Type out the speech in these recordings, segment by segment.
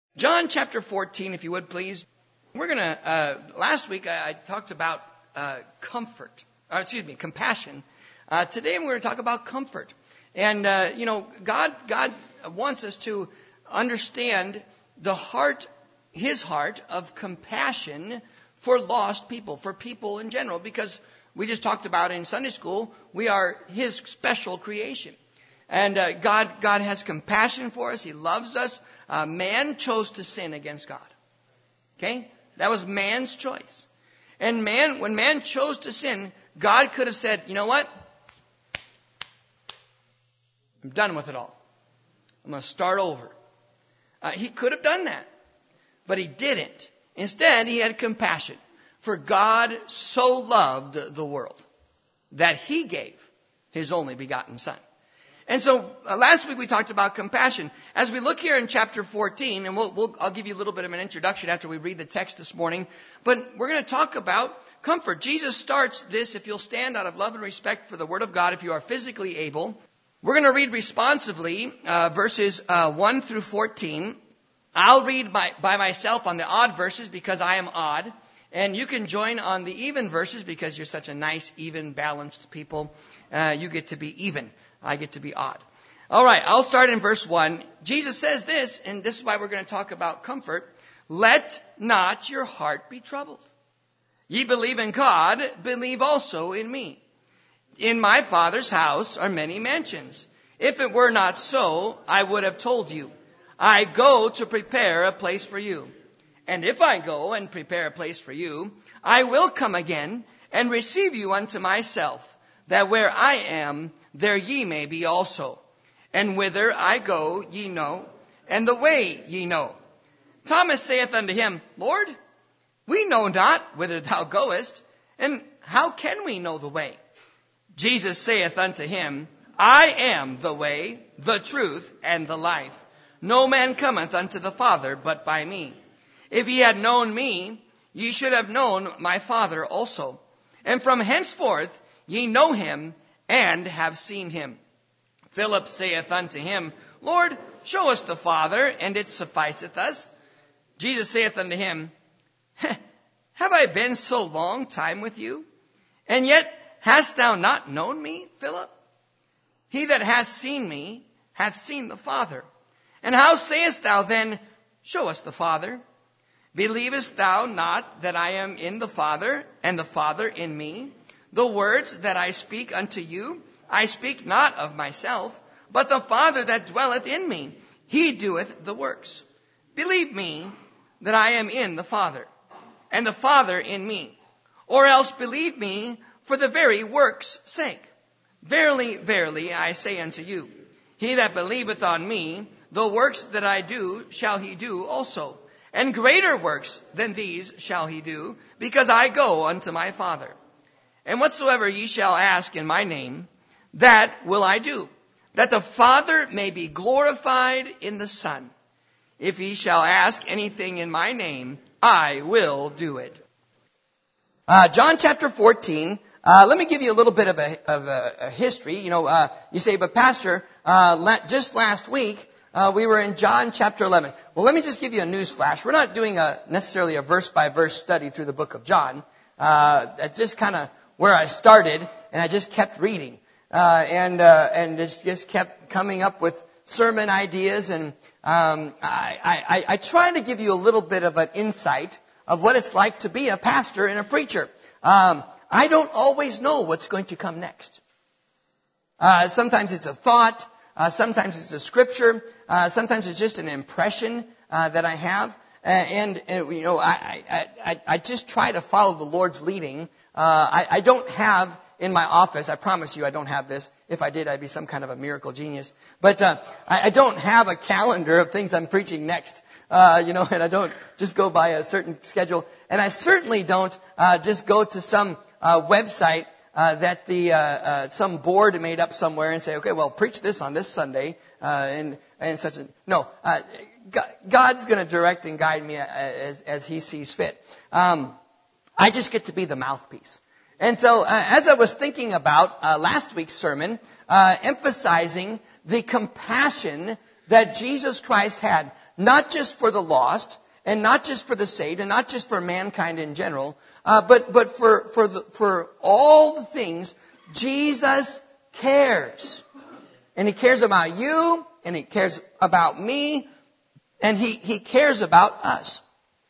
John chapter 14, if you would please. We're going to, last week I talked about compassion. Today we're going to talk about comfort. And, God wants us to understand the heart, His heart of compassion for lost people, for people in general, because we just talked about in Sunday school, we are His special creation. And God has compassion for us. He loves us. Man chose to sin against God. Okay? That was man's choice. And when man chose to sin, God could have said, you know what? I'm done with it all. I'm going to start over. He could have done that. But He didn't. Instead, He had compassion. For God so loved the world that He gave His only begotten Son. And so last week we talked about compassion. As we look here in chapter 14, and I'll give you a little bit of an introduction after we read the text this morning, but we're going to talk about comfort. Jesus starts this, if you'll stand out of love and respect for the Word of God, if you are physically able. We're going to read responsively verses 1 through 14. I'll read by myself on the odd verses because I am odd. And you can join on the even verses because you're such a nice, even, balanced people. You get to be even. I get to be odd. All right, I'll start in verse 1. Jesus says this, and this is why we're going to talk about comfort. Let not your heart be troubled. Ye believe in God, believe also in me. In my Father's house are many mansions. If it were not so, I would have told you. I go to prepare a place for you. And if I go and prepare a place for you, I will come again and receive you unto myself, that where I am, there ye may be also. And whither I go ye know, and the way ye know. Thomas saith unto him, Lord, we know not whither thou goest, and how can we know the way? Jesus saith unto him, I am the way, the truth, and the life. No man cometh unto the Father but by me. If ye had known me, ye should have known my Father also. And from henceforth ye know him, and have seen him. Philip saith unto him, Lord, show us the Father, and it sufficeth us. Jesus saith unto him, Have I been so long time with you? And yet hast thou not known me, Philip? He that hath seen me hath seen the Father. And how sayest thou then, Show us the Father? Believest thou not that I am in the Father, and the Father in me? The words that I speak unto you, I speak not of myself, but the Father that dwelleth in me, He doeth the works. Believe me that I am in the Father, and the Father in me. Or else believe me for the very works' sake. Verily, verily, I say unto you, he that believeth on me, the works that I do shall he do also. And greater works than these shall he do, because I go unto my Father. And whatsoever ye shall ask in my name, that will I do, that the Father may be glorified in the Son. If ye shall ask anything in my name, I will do it. John chapter 14. Let me give you a little bit of a history. You say, but Pastor, just last week, we were in John chapter 11. Well, let me just give you a news flash. We're not doing necessarily a verse-by-verse study through the book of John. That just kind of where I started, and I just kept reading, and just kept coming up with sermon ideas, and I try to give you a little bit of an insight of what it's like to be a pastor and a preacher. I don't always know what's going to come next. Sometimes it's a thought, sometimes it's a scripture, sometimes it's just an impression that I have, and I just try to follow the Lord's leading. I don't have in my office, I promise you I don't have this. If I did, I'd be some kind of a miracle genius. But I don't have a calendar of things I'm preaching next, and I don't just go by a certain schedule. And I certainly don't just go to some website that some board made up somewhere and say, okay, well, preach this on this Sunday, and such a... No, God's going to direct and guide me as He sees fit. I just get to be the mouthpiece. And so as I was thinking about last week's sermon, emphasizing the compassion that Jesus Christ had, not just for the lost, and not just for the saved, and not just for mankind in general, but for all the things. Jesus cares. And He cares about you, and He cares about me, and He cares about us.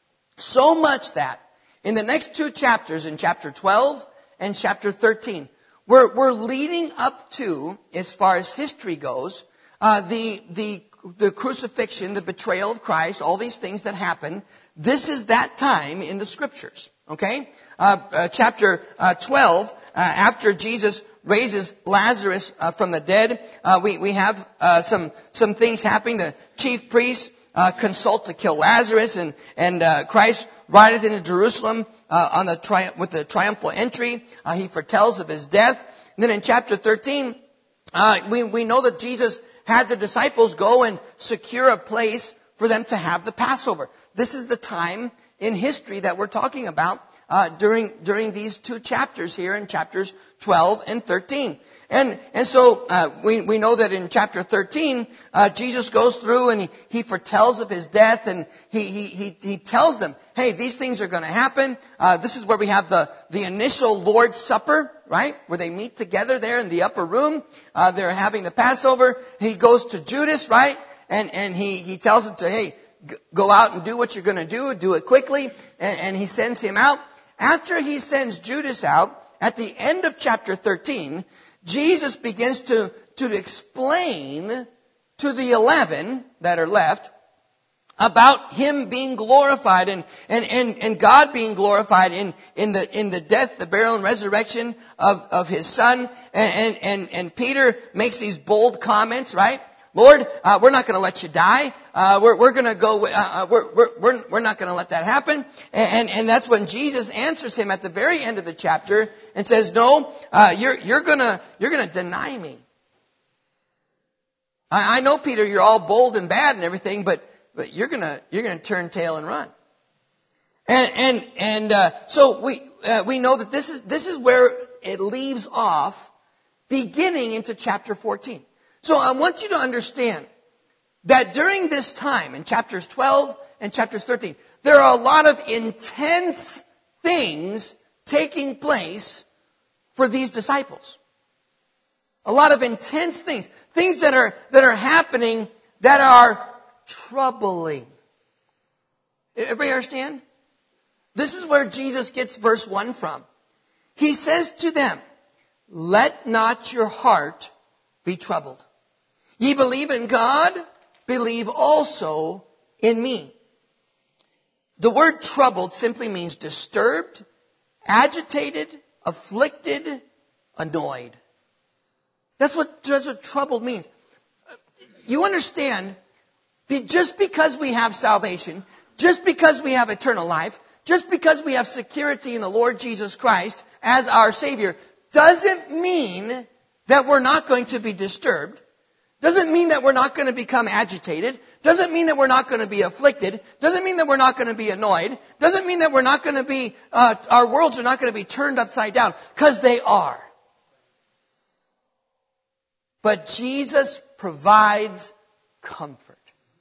So much that in the next 2 chapters, in chapter 12 and chapter 13, we're leading up to, as far as history goes, the crucifixion, the betrayal of Christ, all these things that happen. This is that time in the Scriptures. Okay? Chapter 12, after Jesus raises Lazarus from the dead, we have some things happening. The chief priests consult to kill Lazarus, and Christ rideth into Jerusalem with the triumphal entry. He foretells of His death. And then in chapter 13, we know that Jesus had the disciples go and secure a place for them to have the Passover. This is the time in history that we're talking about during these 2 chapters here in chapters 12 and 13. And so we know that in chapter 13, Jesus goes through and he foretells of His death, and he tells them, hey, these things are going to happen. This is where we have the initial Lord's Supper, right? Where they meet together there in the upper room. They're having the Passover. He goes to Judas, right? And he tells him to, hey, go out and do what you're going to do it quickly. And he sends him out. After he sends Judas out, at the end of chapter 13, Jesus begins to explain to the 11 that are left about Him being glorified and God being glorified in the death, the burial, and resurrection of His Son. And Peter makes these bold comments, right? Lord, we're not going to let you die. We're going to go. We're not going to let that happen. And that's when Jesus answers him at the very end of the chapter and says, "No, you're going to deny me." I know, Peter, you're all bold and bad and everything, but you're going to turn tail and run. So we know that this is where it leaves off, beginning into chapter 14. So I want you to understand that during this time, in chapters 12 and chapters 13, there are a lot of intense things taking place for these disciples. A lot of intense things. Things that are happening that are troubling. Everybody understand? This is where Jesus gets verse 1 from. He says to them, "Let not your heart be troubled. Ye believe in God, believe also in me." The word troubled simply means disturbed, agitated, afflicted, annoyed. That's what troubled means. You understand, just because we have salvation, just because we have eternal life, just because we have security in the Lord Jesus Christ as our Savior, doesn't mean that we're not going to be disturbed. Doesn't mean that we're not going to become agitated. Doesn't mean that we're not going to be afflicted. Doesn't mean that we're not going to be annoyed. Doesn't mean that we're not going to be, our worlds are not going to be turned upside down. Because they are. But Jesus provides comfort.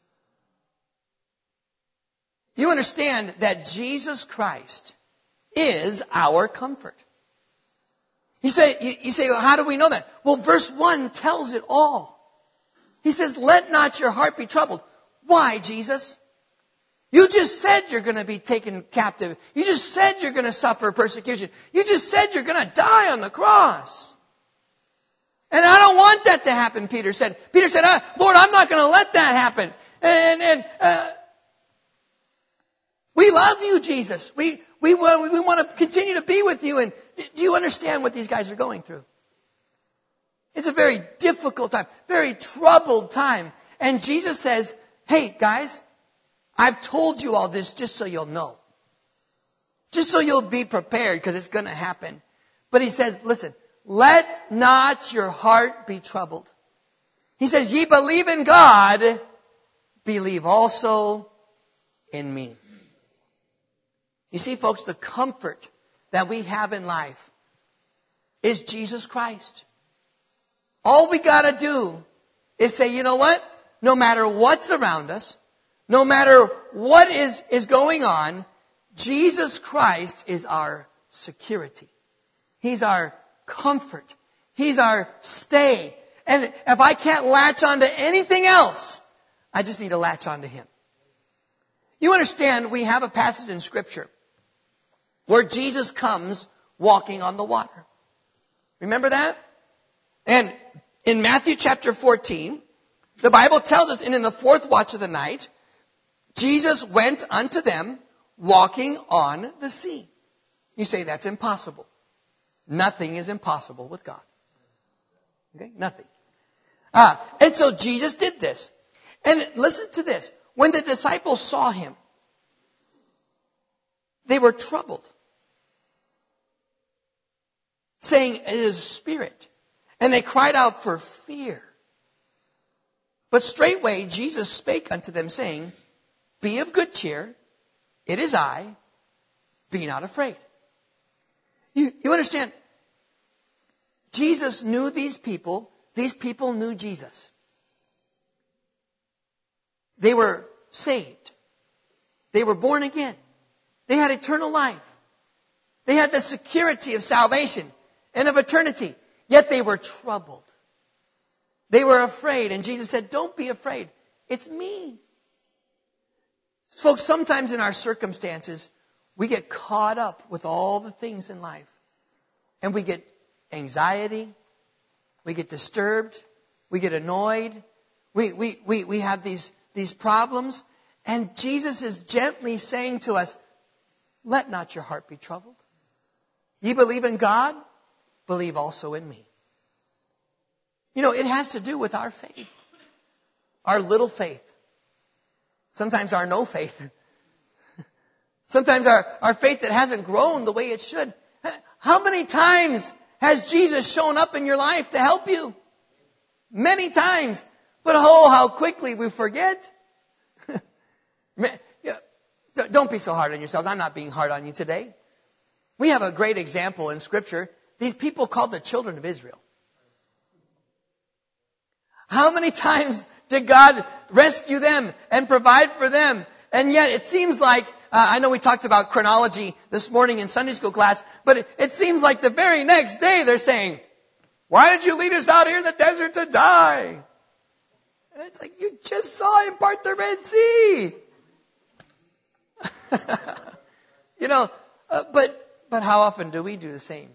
You understand that Jesus Christ is our comfort. You say, well, how do we know that? Well, verse 1 tells it all. He says, "Let not your heart be troubled." Why, Jesus? You just said you're going to be taken captive. You just said you're going to suffer persecution. You just said you're going to die on the cross. And I don't want that to happen, Peter said. Peter said, "Lord, I'm not going to let that happen." And we love you, Jesus. We want to continue to be with you. And do you understand what these guys are going through? It's a very difficult time, very troubled time. And Jesus says, "Hey, guys, I've told you all this just so you'll know. Just so you'll be prepared, because it's going to happen." But He says, listen, let not your heart be troubled. He says, "Ye believe in God, believe also in me." You see, folks, the comfort that we have in life is Jesus Christ. All we got to do is say, you know what? No matter what's around us, No matter what is going on, Jesus Christ is our security. He's our comfort. He's our stay. And if I can't latch onto anything else, I just need to latch onto Him. You understand, we have a passage in Scripture where Jesus comes walking on the water. Remember that? And in Matthew chapter 14, the Bible tells us, and in the fourth watch of the night, Jesus went unto them walking on the sea. You say that's impossible. Nothing is impossible with God. Okay? Nothing. And so Jesus did this. And listen to this. When the disciples saw Him, they were troubled, saying, it is a spirit. And they cried out for fear. But straightway Jesus spake unto them, saying, be of good cheer, it is I, be not afraid. You understand? Jesus knew these people knew Jesus. They were saved. They were born again. They had eternal life. They had the security of salvation and of eternity. Yet they were troubled. They were afraid. And Jesus said, don't be afraid. It's me. Folks, sometimes in our circumstances, we get caught up with all the things in life. And we get anxiety. We get disturbed. We get annoyed. We have these problems. And Jesus is gently saying to us, let not your heart be troubled. Ye believe in God, believe also in me. You know, it has to do with our faith. Our little faith. Sometimes our no faith. Sometimes our faith that hasn't grown the way it should. How many times has Jesus shown up in your life to help you? Many times. But oh, how quickly we forget. Don't be so hard on yourselves. I'm not being hard on you today. We have a great example in Scripture. These people called the children of Israel. How many times did God rescue them and provide for them? And yet it seems like, I know we talked about chronology this morning in Sunday school class, but it seems like the very next day they're saying, why did you lead us out here in the desert to die? And it's like, you just saw Him part the Red Sea. But how often do we do the same?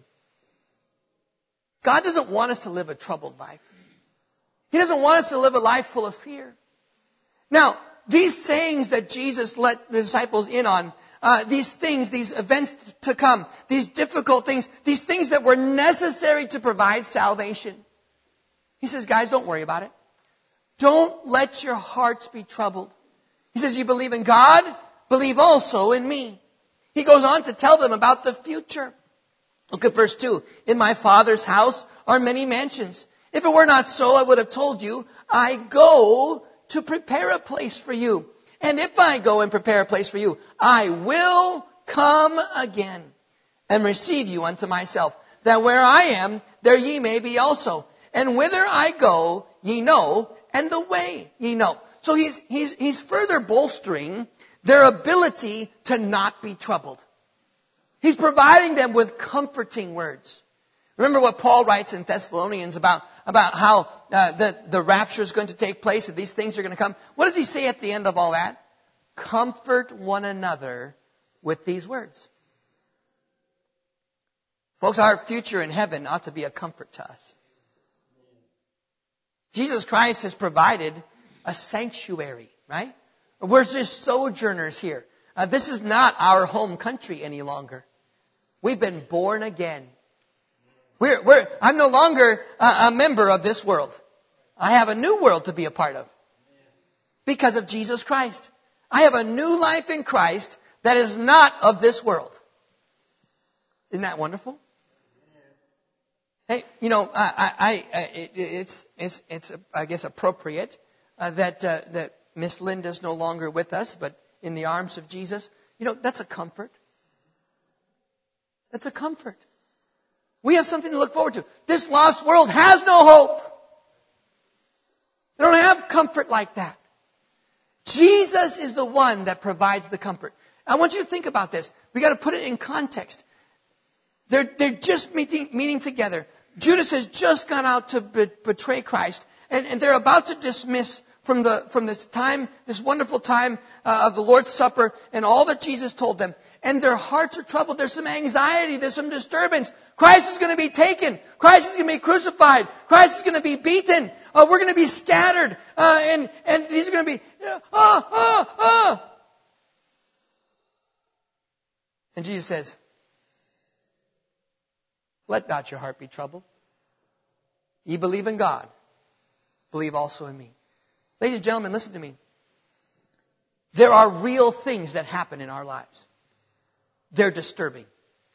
God doesn't want us to live a troubled life. He doesn't want us to live a life full of fear. Now, these sayings that Jesus let the disciples in on, these things, these events to come, these difficult things, these things that were necessary to provide salvation. He says, guys, don't worry about it. Don't let your hearts be troubled. He says, you believe in God, believe also in me. He goes on to tell them about the future. Look at verse 2. In my Father's house are many mansions. If it were not so, I would have told you, I go to prepare a place for you. And if I go and prepare a place for you, I will come again and receive you unto myself, that where I am, there ye may be also. And whither I go, ye know, and the way ye know. So he's further bolstering their ability to not be troubled. He's providing them with comforting words. Remember what Paul writes in Thessalonians about how the rapture is going to take place and these things are going to come. What does he say at the end of all that? Comfort one another with these words. Folks, our future in heaven ought to be a comfort to us. Jesus Christ has provided a sanctuary, right? We're just sojourners here. This is not our home country any longer. We've been born again. I'm no longer a member of this world. I have a new world to be a part of because of Jesus Christ. I have a new life in Christ that is not of this world. Isn't that wonderful? Hey, it's I guess appropriate that Miss Linda's no longer with us, but in the arms of Jesus. That's a comfort. That's a comfort. We have something to look forward to. This lost world has no hope. They don't have comfort like that. Jesus is the one that provides the comfort. I want you to think about this. We got to put it in context. They're just meeting together. Judas has just gone out to betray Christ, and they're about to dismiss from this wonderful time of the Lord's Supper and all that Jesus told them. And their hearts are troubled. There's some anxiety. There's some disturbance. Christ is going to be taken. Christ is going to be crucified. Christ is going to be beaten. We're going to be scattered. And these are going to be, And Jesus says, let not your heart be troubled. Ye believe in God. Believe also in me. Ladies and gentlemen, listen to me. There are real things that happen in our lives. They're disturbing.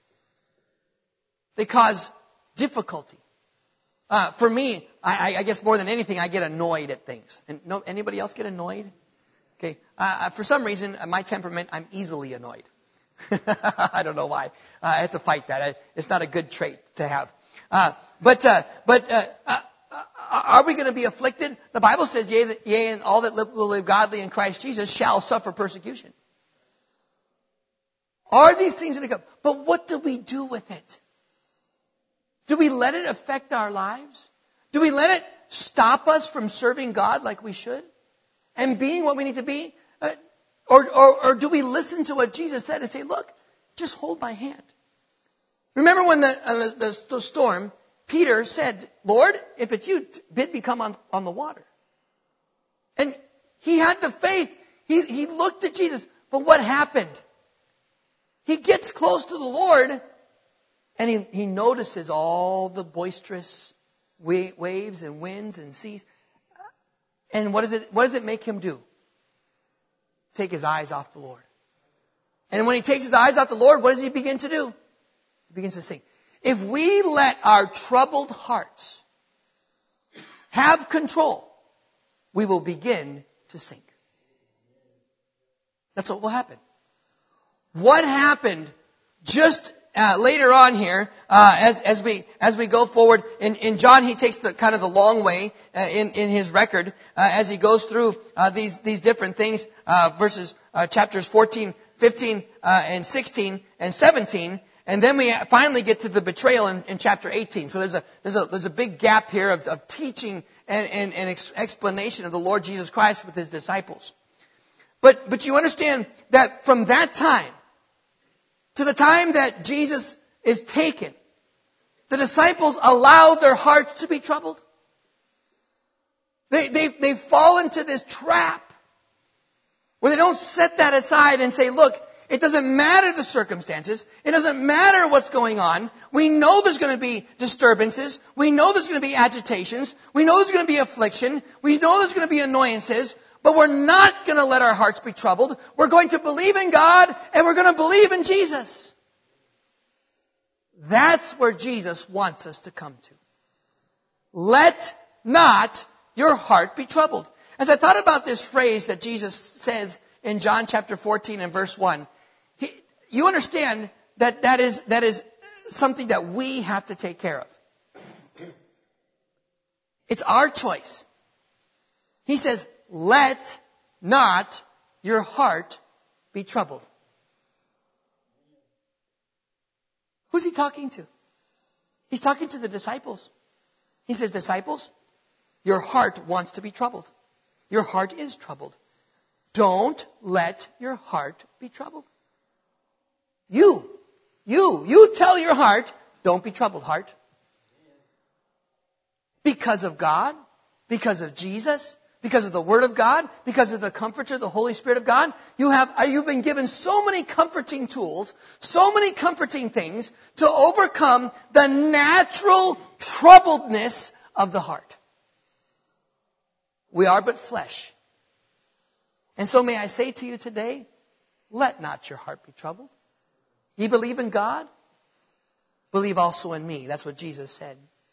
They cause difficulty. For me, I guess more than anything, I get annoyed at things. And anybody else get annoyed? Okay. For some reason, my temperament, I'm easily annoyed. I don't know why. I have to fight that. It's not a good trait to have. But are we going to be afflicted? The Bible says, yea, and all that will live godly in Christ Jesus shall suffer persecution. Are these things going to come? But what do we do with it? Do we let it affect our lives? Do we let it stop us from serving God like we should? And being what we need to be? Or do we listen to what Jesus said and say, look, just hold my hand? Remember when the storm, Peter said, Lord, if it's you, bid me come on the water. And he had the faith. He looked at Jesus. But what happened? He gets close to the Lord and he notices all the boisterous waves and winds and seas. And what does it make him do? Take his eyes off the Lord. And when he takes his eyes off the Lord, what does he begin to do? He begins to sink. If we let our troubled hearts have control, we will begin to sink. That's what will happen. What happened just later on here, as we go forward in John, he takes the long way in his record as he goes through these different things, verses chapters 14, 15, and 16 and 17. And then we finally get to the betrayal in chapter 18. So there's a big gap here of teaching and explanation of the Lord Jesus Christ with his disciples. But you understand that from that time to the time that Jesus is taken, the disciples allow their hearts to be troubled. They fall into this trap where they don't set that aside and say, look, it doesn't matter the circumstances. It doesn't matter what's going on. We know there's going to be disturbances. We know there's going to be agitations. We know there's going to be affliction. We know there's going to be annoyances. But we're not going to let our hearts be troubled. We're going to believe in God and we're going to believe in Jesus. That's where Jesus wants us to come to. Let not your heart be troubled. As I thought about this phrase that Jesus says in John chapter 14 and verse 1, you understand that is something that we have to take care of. It's our choice. He says, let not your heart be troubled. Who's he talking to? He's talking to the disciples. He says, disciples, your heart wants to be troubled. Your heart is troubled. Don't let your heart be troubled. You tell your heart, don't be troubled, heart. Because of God, because of Jesus, because of the Word of God, because of the Comforter, the Holy Spirit of God, you've been given so many comforting tools, so many comforting things to overcome the natural troubledness of the heart. We are but flesh. And so may I say to you today, let not your heart be troubled. Ye believe in God? Believe also in me. That's what Jesus said.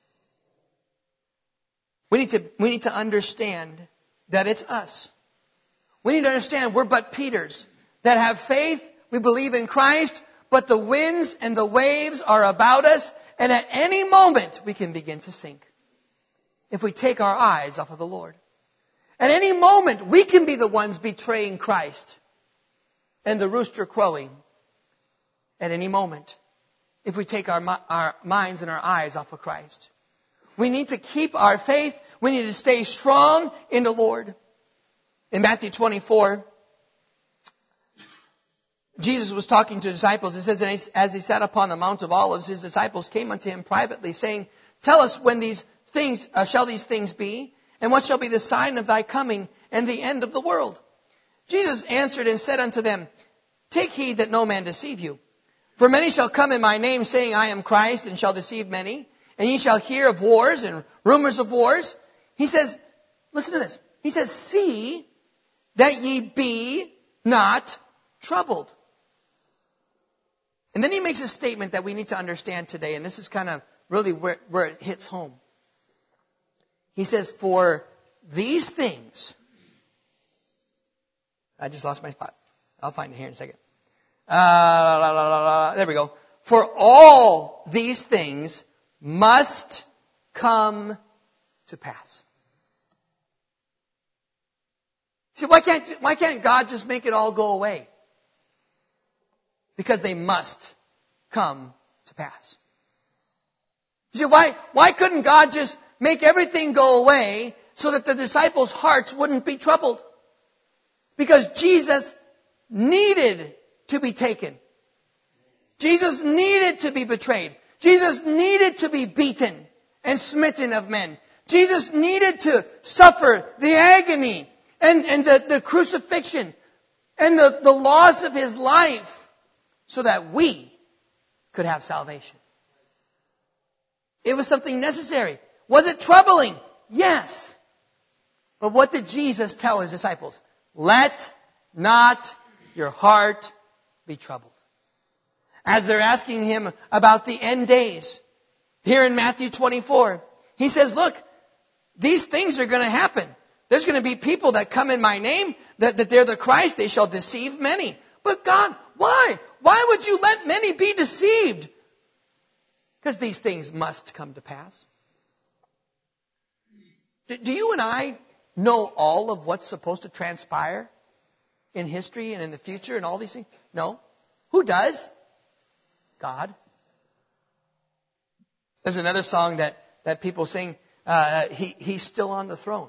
We need to understand that it's us. We need to understand we're but Peters that have faith. We believe in Christ, but the winds and the waves are about us, and at any moment we can begin to sink if we take our eyes off of the Lord. At any moment, we can be the ones betraying Christ. And the rooster crowing at any moment if we take our minds and our eyes off of Christ. We need to keep our faith. We need to stay strong in the Lord. In Matthew 24, Jesus was talking to his disciples. It says, "And as he sat upon the Mount of Olives, his disciples came unto him privately, saying, Tell us when these things shall these things be, and what shall be the sign of thy coming and the end of the world? Jesus answered and said unto them, Take heed that no man deceive you. For many shall come in my name, saying, I am Christ, and shall deceive many. And ye shall hear of wars and rumors of wars." He says, listen to this. He says, "See that ye be not troubled." And then he makes a statement that we need to understand today, and this is kind of really where it hits home. He says, "For these things," I just lost my spot. I'll find it here in a second. There we go. "For all these things must come to pass." See, why can't God just make it all go away? Because they must come to pass. You see, why couldn't God just make everything go away so that the disciples' hearts wouldn't be troubled? Because Jesus needed to be taken. Jesus needed to be betrayed. Jesus needed to be beaten and smitten of men. Jesus needed to suffer the agony and the crucifixion and the loss of his life so that we could have salvation. It was something necessary. Was it troubling? Yes. But what did Jesus tell his disciples? Let not your heart be troubled. As they're asking him about the end days, here in Matthew 24, he says, look, these things are going to happen. There's going to be people that come in my name, that they're the Christ, they shall deceive many. But God, why? Why would you let many be deceived? Because these things must come to pass. Do you and I know all of what's supposed to transpire in history and in the future and all these things? No. Who does? God. There's another song that people sing, He's still on the throne.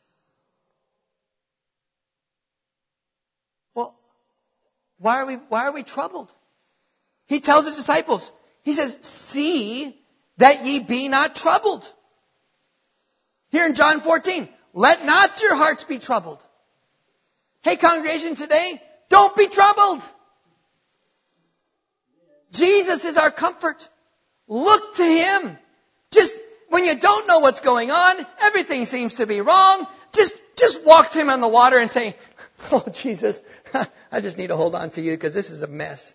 Well, why are we troubled? He tells his disciples, he says, "See that ye be not troubled." Here in John 14, "Let not your hearts be troubled." Hey, congregation today, don't be troubled. Jesus is our comfort. Look to him. Just when you don't know what's going on, everything seems to be wrong, just walk to him on the water and say, "Oh, Jesus, I just need to hold on to you because this is a mess."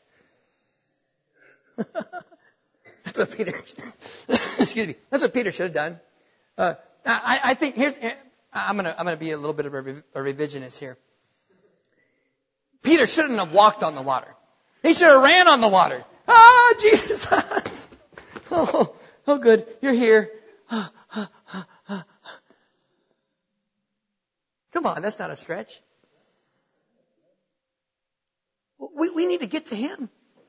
That's what Peter, excuse me, that's what Peter should have done. I think I'm gonna be a little bit of a revisionist here. Peter shouldn't have walked on the water. He should have ran on the water. "Oh, Jesus. Oh, good. You're here." Come on, that's not a stretch. We need to get to him.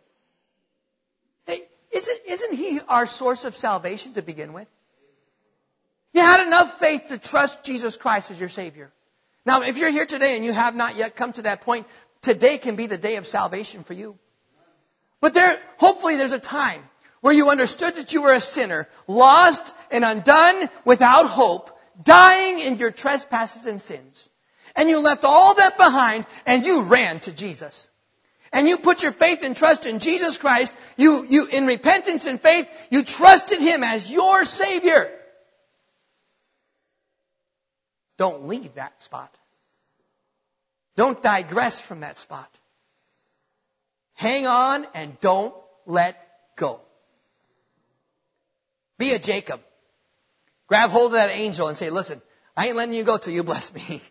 Hey, isn't he our source of salvation to begin with? You had enough faith to trust Jesus Christ as your Savior. Now, if you're here today and you have not yet come to that point, today can be the day of salvation for you. But hopefully there's a time where you understood that you were a sinner, lost and undone, without hope, dying in your trespasses and sins. And you left all that behind and you ran to Jesus. And you put your faith and trust in Jesus Christ. You in repentance and faith, you trusted him as your Savior. Don't leave that spot. Don't digress from that spot. Hang on and don't let go. Be a Jacob. Grab hold of that angel and say, "Listen, I ain't letting you go till you bless me."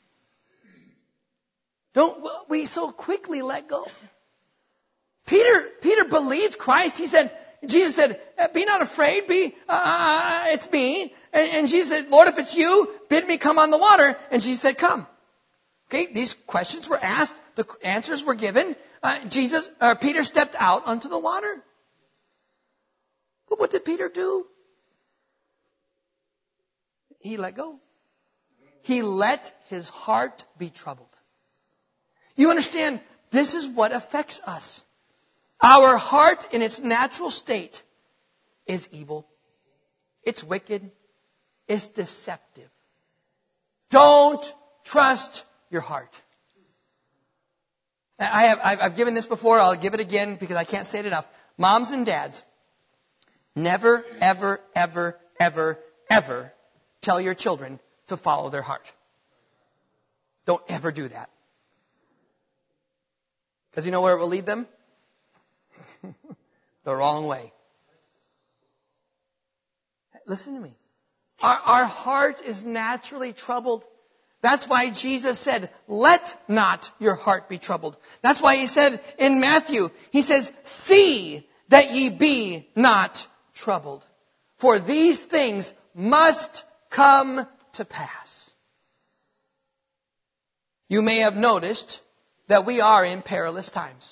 Don't we so quickly let go? Peter believed Christ. He said, Jesus said, be not afraid, it's me. And Jesus said, Lord, if it's you, bid me come on the water. And Jesus said, come. Okay, these questions were asked, the answers were given. Peter stepped out onto the water. But what did Peter do? He let go. He let his heart be troubled. You understand, this is what affects us. Our heart in its natural state is evil. It's wicked. It's deceptive. Don't trust your heart. I've given this before. I'll give it again because I can't say it enough. Moms and dads, never, ever, ever, ever, ever tell your children to follow their heart. Don't ever do that. Because you know where it will lead them? The wrong way. Listen to me. Our heart is naturally troubled. That's why Jesus said, let not your heart be troubled. That's why he said in Matthew, he says, see that ye be not troubled. For these things must come to pass. You may have noticed that we are in perilous times.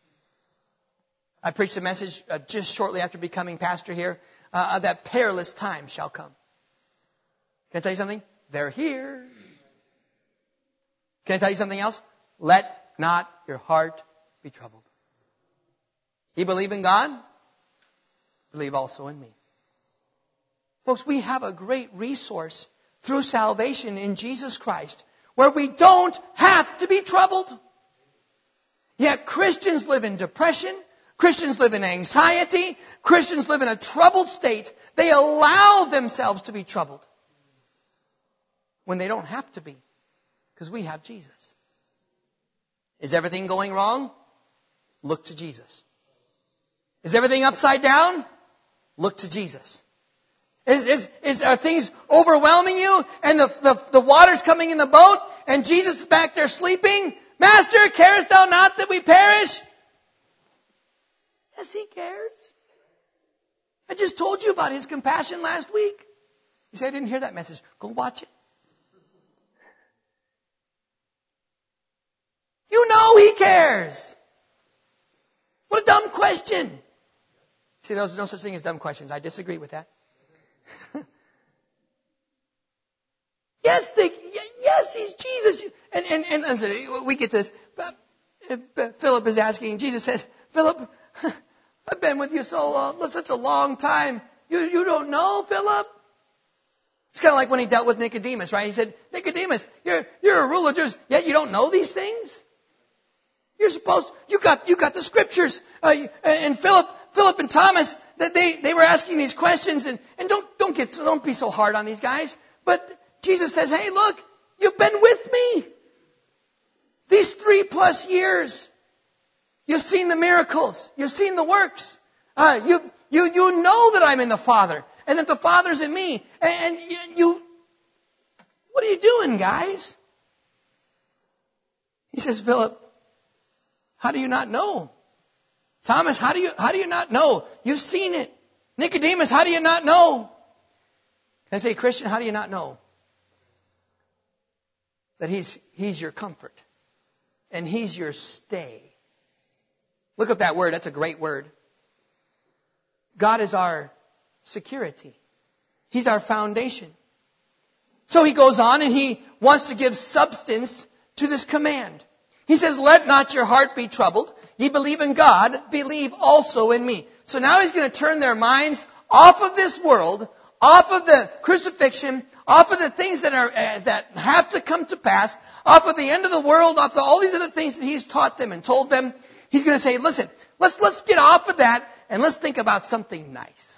I preached a message just shortly after becoming pastor here, that perilous times shall come. Can I tell you something? They're here. Can I tell you something else? Let not your heart be troubled. You believe in God? Believe also in me. Folks, we have a great resource through salvation in Jesus Christ where we don't have to be troubled. Yet Christians live in depression. Christians live in anxiety. Christians live in a troubled state. They allow themselves to be troubled when they don't have to be because we have Jesus. Is everything going wrong? Look to Jesus. Is everything upside down? Look to Jesus. Are things overwhelming you and the water's coming in the boat and Jesus is back there sleeping? Master, carest thou not that we perish? Yes, he cares. I just told you about his compassion last week. You say, I didn't hear that message. Go watch it. You know he cares. What a dumb question. See, there's no such thing as dumb questions. I disagree with that. Yes, he's Jesus. And listen, we get this. Philip is asking. Jesus said, Philip, I've been with you such a long time. You don't know, Philip? It's kind of like when he dealt with Nicodemus, right? He said, Nicodemus, you're a ruler of Jews, yet you don't know these things? You're supposed, you got the scriptures. And Philip and Thomas, that they were asking these questions and don't be so hard on these guys. But Jesus says, hey, look, you've been with me these 3+ years. You've seen the miracles. You've seen the works. You know that I'm in the Father and that the Father's in me. And you, what are you doing, guys? He says, Philip, how do you not know? Thomas, how do you not know? You've seen it. Nicodemus, how do you not know? Can I say, Christian, how do you not know? That he's your comfort. And he's your stay. Look up that word. That's a great word. God is our security. He's our foundation. So he goes on and he wants to give substance to this command. He says, let not your heart be troubled. Ye believe in God, believe also in me. So now he's going to turn their minds off of this world, off of the crucifixion, off of the things that have to come to pass, off of the end of the world, off of all these other things that he's taught them and told them. He's going to say, listen, let's get off of that and let's think about something nice.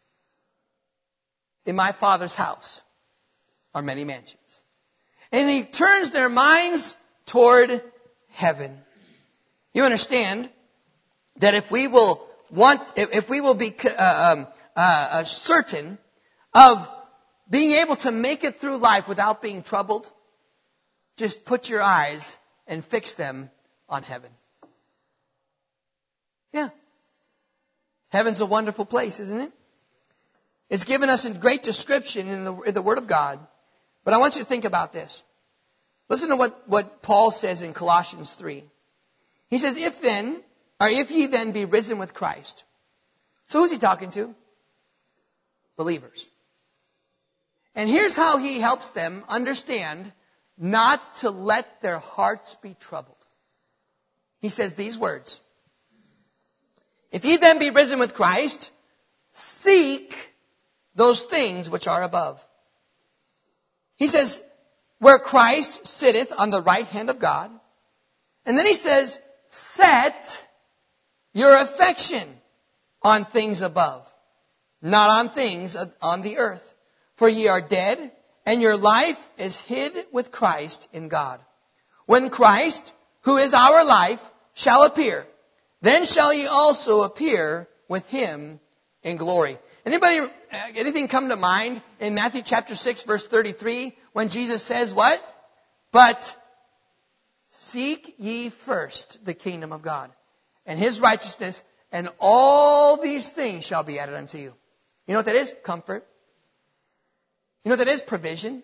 In my Father's house are many mansions. And he turns their minds toward heaven. You understand that if we will be certain of being able to make it through life without being troubled, just put your eyes and fix them on heaven. Yeah. Heaven's a wonderful place, isn't it? It's given us a great description in the Word of God. But I want you to think about this. Listen to what Paul says in Colossians 3. He says, if ye then be risen with Christ. So who's he talking to? Believers. And here's how he helps them understand not to let their hearts be troubled. He says these words. If ye then be risen with Christ, seek those things which are above. He says, where Christ sitteth on the right hand of God. And then he says, set your affection on things above, not on things on the earth. For ye are dead, and your life is hid with Christ in God. When Christ, who is our life, shall appear, then shall ye also appear with him in glory. Anything come to mind in Matthew chapter 6 verse 33 when Jesus says what? But seek ye first the kingdom of God and his righteousness, and all these things shall be added unto you. You know what that is? Comfort. You know what that is? Provision.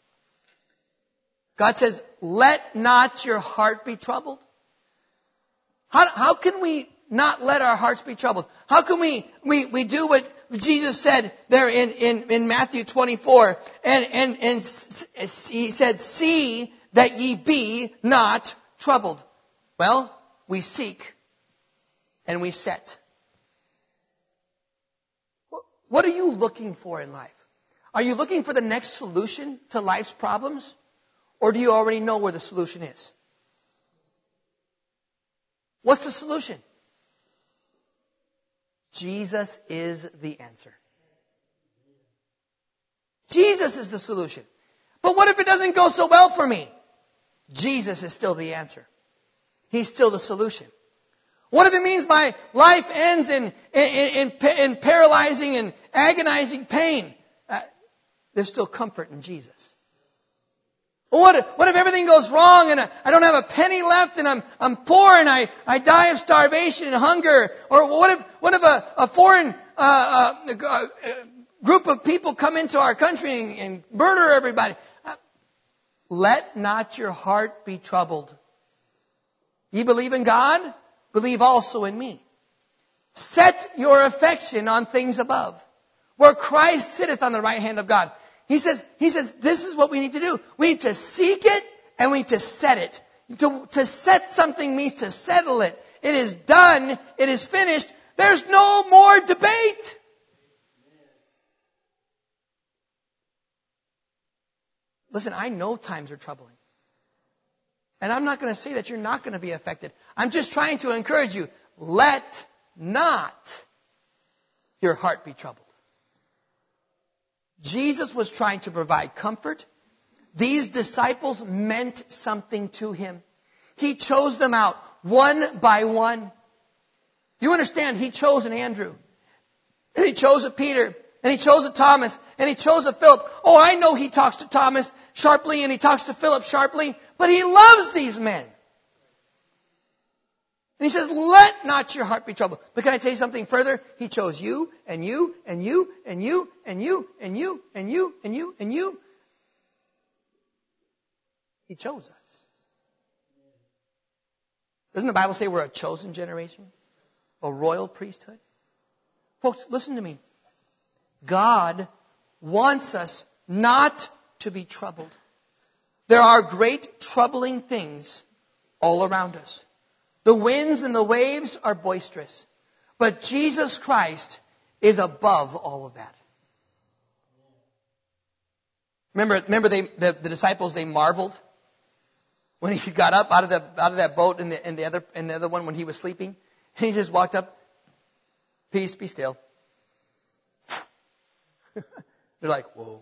God says, let not your heart be troubled. How can we not let our hearts be troubled? How can we do what Jesus said there in Matthew 24? And he said, see that ye be not troubled. Well, we seek and we set. What are you looking for in life? Are you looking for the next solution to life's problems? Or do you already know where the solution is? What's the solution? Jesus is the answer. Jesus is the solution. But what if it doesn't go so well for me? Jesus is still the answer. He's still the solution. What if it means my life ends in paralyzing and agonizing pain? There's still comfort in Jesus. What if everything goes wrong and I don't have a penny left and I'm poor and I die of starvation and hunger? Or what if a foreign group of people come into our country and murder everybody? Let not your heart be troubled. Ye believe in God? Believe also in me. Set your affection on things above, where Christ sitteth on the right hand of God. He says, this is what we need to do. We need to seek it and we need to set it. To set something means to settle it. It is done. It is finished. There's no more debate. Listen, I know times are troubling. And I'm not going to say that you're not going to be affected. I'm just trying to encourage you. Let not your heart be troubled. Jesus was trying to provide comfort. These disciples meant something to him. He chose them out one by one. You understand, he chose an Andrew. And he chose a Peter. And he chose a Thomas. And he chose a Philip. Oh, I know he talks to Thomas sharply and he talks to Philip sharply. But he loves these men. And he says, let not your heart be troubled. But can I tell you something further? He chose you and you and you and you and you and you and you and you and you. He chose us. Doesn't the Bible say we're a chosen generation? A royal priesthood? Folks, listen to me. God wants us not to be troubled. There are great troubling things all around us. The winds and the waves are boisterous. But Jesus Christ is above all of that. Remember the disciples, they marveled when he got up out of that boat and the other one when he was sleeping. And he just walked up. Peace, be still. They're like, whoa.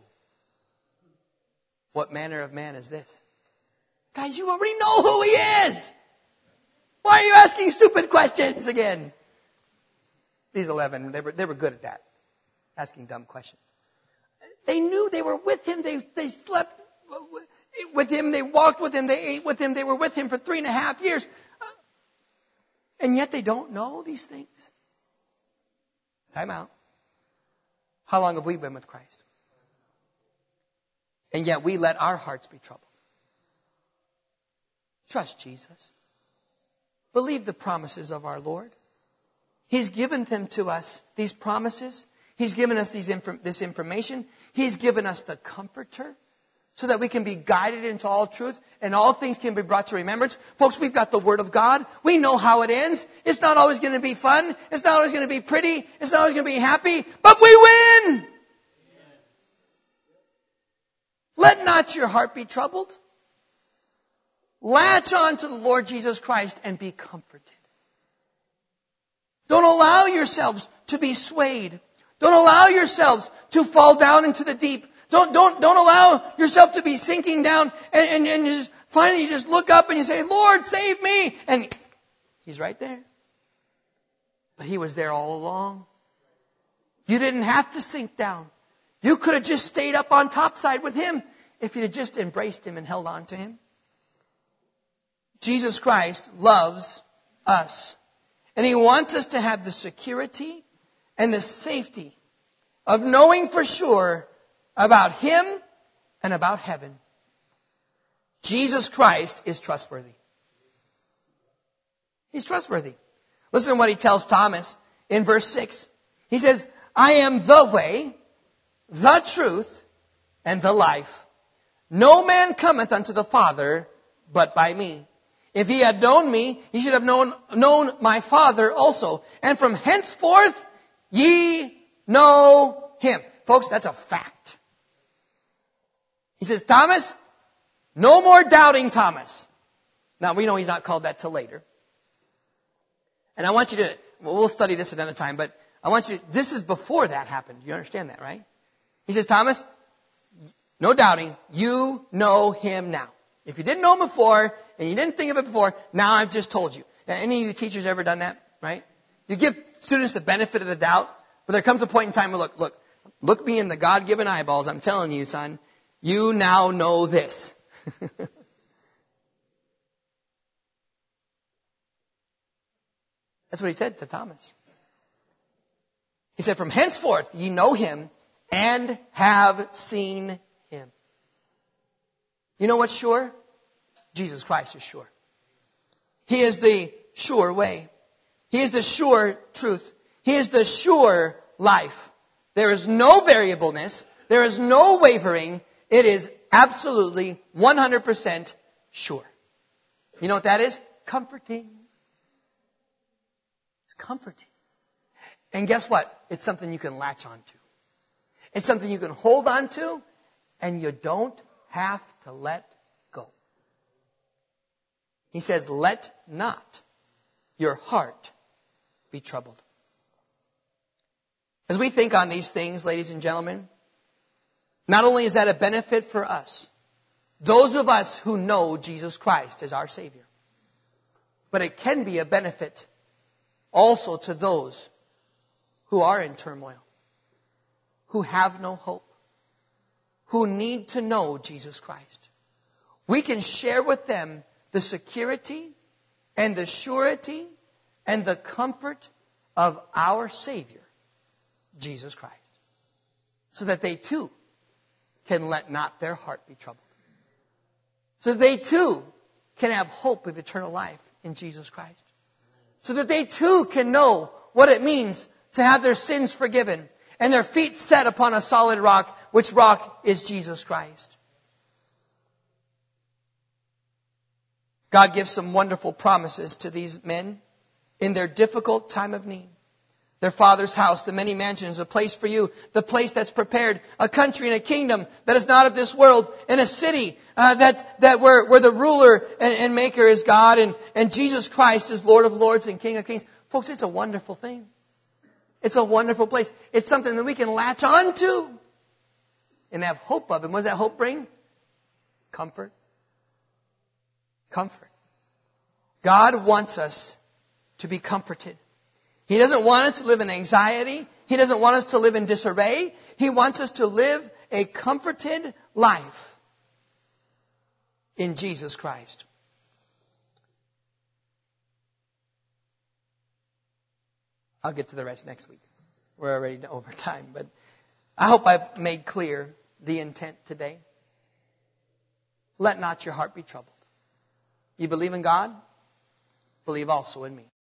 What manner of man is this? Guys, you already know who he is. Why are you asking stupid questions again? These 11, they were good at that. Asking dumb questions. They knew they were with him. They slept with him. They walked with him. They ate with him. They were with him for 3.5 years. And yet they don't know these things. Time out. How long have we been with Christ? And yet we let our hearts be troubled. Trust Jesus. Believe the promises of our Lord. He's given them to us, these promises. He's given us this information. He's given us the Comforter so that we can be guided into all truth and all things can be brought to remembrance. Folks, we've got the Word of God. We know how it ends. It's not always going to be fun. It's not always going to be pretty. It's not always going to be happy. But we win! Let not your heart be troubled. Latch on to the Lord Jesus Christ and be comforted. Don't allow yourselves to be swayed. Don't allow yourselves to fall down into the deep. Don't allow yourself to be sinking down and just finally you just look up and you say, Lord, save me. And He's right there. But He was there all along. You didn't have to sink down. You could have just stayed up on topside with Him if you'd have just embraced Him and held on to Him. Jesus Christ loves us. And He wants us to have the security and the safety of knowing for sure about Him and about heaven. Jesus Christ is trustworthy. He's trustworthy. Listen to what He tells Thomas in verse 6. He says, I am the way, the truth, and the life. No man cometh unto the Father but by me. If ye had known me, ye should have known my Father also. And from henceforth ye know Him. Folks, that's a fact. He says, Thomas, no more doubting Thomas. Now, we know he's not called that till later. And I want you to, we'll study this another time, but I want you to, this is before that happened. You understand that, right? He says, Thomas, no doubting, you know Him now. If you didn't know Him before, and you didn't think of it before, now I've just told you. Now, any of you teachers ever done that, right? You give students the benefit of the doubt, but there comes a point in time where, look me in the God-given eyeballs. I'm telling you, son, you now know this. That's what He said to Thomas. He said, from henceforth ye know Him and have seen Him. You know what's sure? Jesus Christ is sure. He is the sure way. He is the sure truth. He is the sure life. There is no variableness. There is no wavering. It is absolutely 100% sure. You know what that is? Comforting. It's comforting. And guess what? It's something you can latch on to. It's something you can hold on to, and you don't have to let go. He says, let not your heart be troubled. As we think on these things, ladies and gentlemen, not only is that a benefit for us, those of us who know Jesus Christ as our Savior, but it can be a benefit also to those who are in turmoil, who have no hope, who need to know Jesus Christ. We can share with them the security and the surety and the comfort of our Savior, Jesus Christ, so that they too can let not their heart be troubled. So that they too can have hope of eternal life in Jesus Christ. So that they too can know what it means to have their sins forgiven and their feet set upon a solid rock, which rock is Jesus Christ. God gives some wonderful promises to these men in their difficult time of need. Their Father's house, the many mansions, a place for you, the place that's prepared, a country and a kingdom that is not of this world, and a city where the ruler and maker is God, and Jesus Christ is Lord of lords and King of kings. Folks, it's a wonderful thing. It's a wonderful place. It's something that we can latch on to and have hope of. And what does that hope bring? Comfort. Comfort. God wants us to be comforted. He doesn't want us to live in anxiety. He doesn't want us to live in disarray. He wants us to live a comforted life in Jesus Christ. I'll get to the rest next week. We're already over time, but I hope I've made clear the intent today. Let not your heart be troubled. You believe in God? Believe also in me.